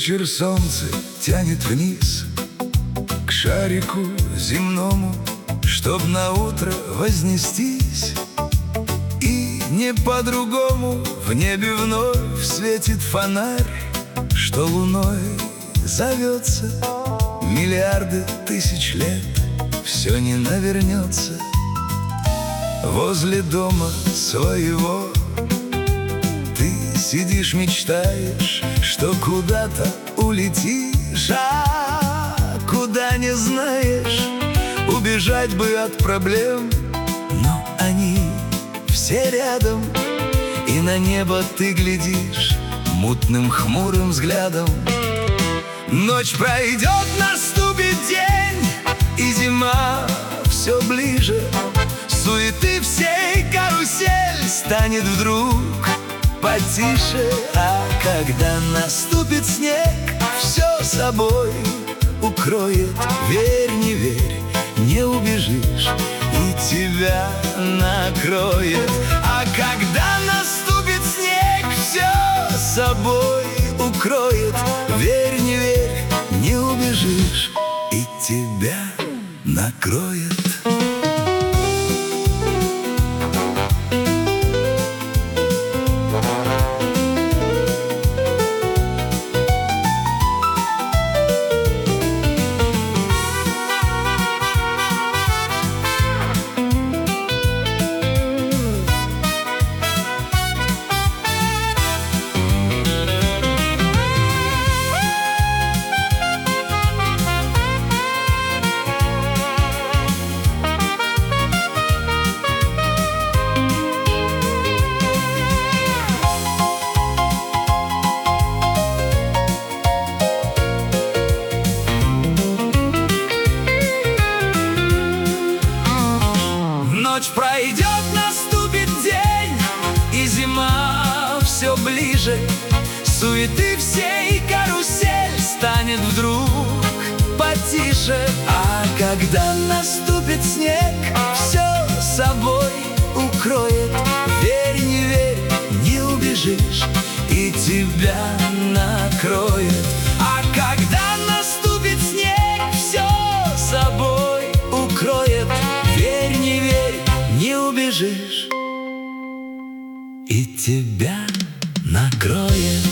вечер солнце тянет вниз к шарику земному, чтоб на утро вознестись. И не по-другому в небе вновь светит фонарь, что луной зовется. Миллиарды тысяч лет все не навернется. Возле дома своего ты сидишь, мечтаешь, что куда-то улетишь, а куда не знаешь. Убежать бы от проблем, но они все рядом. И на небо ты глядишь мутным хмурым взглядом. Ночь пройдет, наступит день, и зима все ближе. Суеты всей карусель станет вдруг потише. А когда наступит снег, все собой укроет. Верь, не верь, не убежишь, и тебя накроет. А когда наступит снег, все собой укроет. Верь, не верь, не убежишь, и тебя накроет. Ночь пройдет, наступит день, и зима все ближе. Суеты всей карусель станет вдруг потише. А когда наступит снег, все собой укроет. Верь, не верь, не убежишь, и тебя накроет. А когда наступит снег, все собой укроет. Верь, не верь, не убежишь, и тебя накроет.